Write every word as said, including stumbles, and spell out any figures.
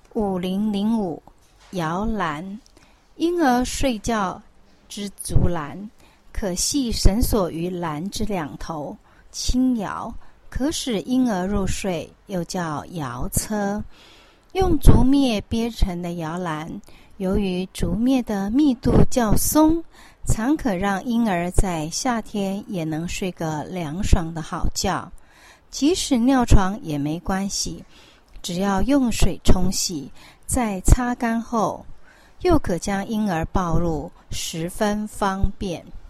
五零零五摇篮，婴儿睡觉之足篮，可系绳索于篮之两头，轻摇，可使婴儿入睡，又叫摇车。用竹篾编成的摇篮，由于竹篾的密度较松，常可让婴儿在夏天也能睡个凉爽的好觉。即使尿床也没关系，只要用水冲洗，再擦干后，又可将婴儿抱入，十分方便。